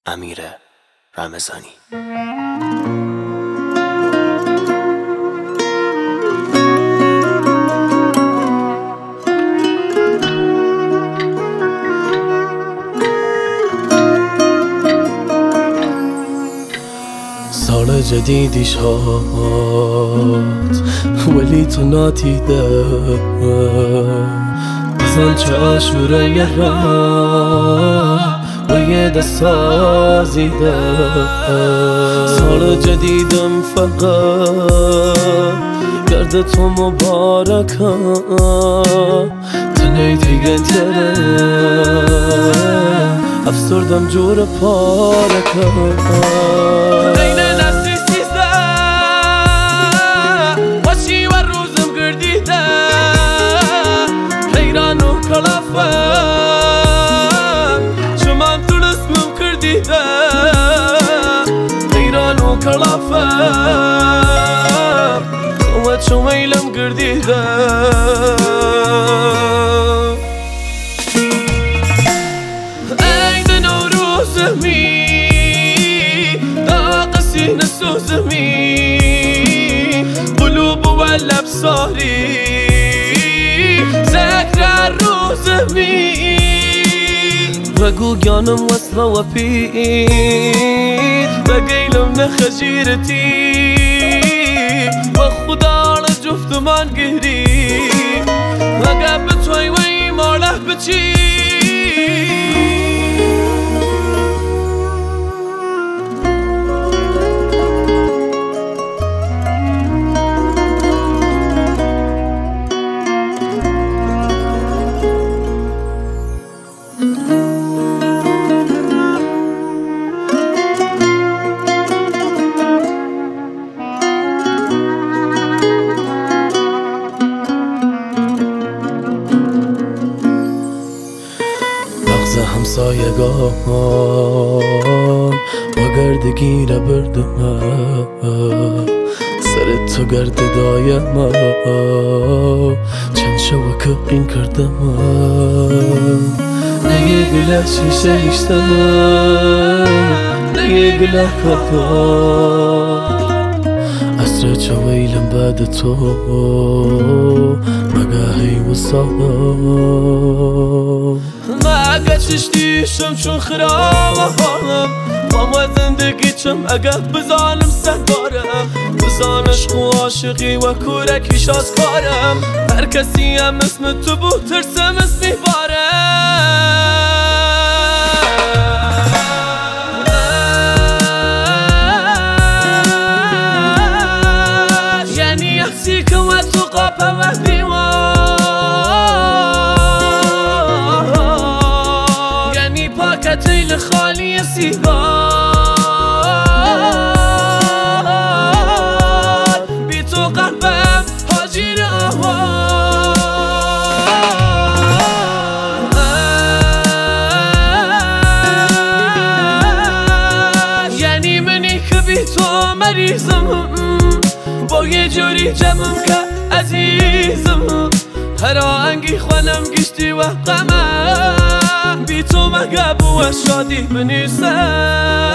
امیر رمضانی. سال جدیدی شد ولی تو نادیده، بزن چه عاشوره را با یه دست سازیده. سال جدیدم فقط گرد تو مبارکه، تنهی دیگه تره افسردم جور پارکه. قوة شميلم قرديدة أيد نوروزمي داقسي نسوزمي قلوب ولا بصاري ذكرى الروزمي رقو جانم وصلة وفيد بقيلم نخجيرتي وخدا على جفت من قهري وقابت وي ماله بتي همسایگان با گردگی نبردم، سر تو گرد دایم چند شوکه این کردم. نگه گله شیشه ایشتم نگه گله کافا عصر چویلم بعد تو مگاهی وصالا اگه چشتیشم چون خرابم با زندگی چم اگه بزانم سهدارم بزانش خو عاشقی و کورکیش از کارم هر کسی هم اسم تو بود ترسم اسمی بارم یعنی احسی که و تو قاپه و دیوان پاکتیل خالی سیگار بی تو قلبم حاجیر آوار یعنی منی که بی تو مریضم با یه جوری جمعم که عزیزم هر آهنگی خوانم گشتی و غمم بی تو مگه بو شادی بنیسم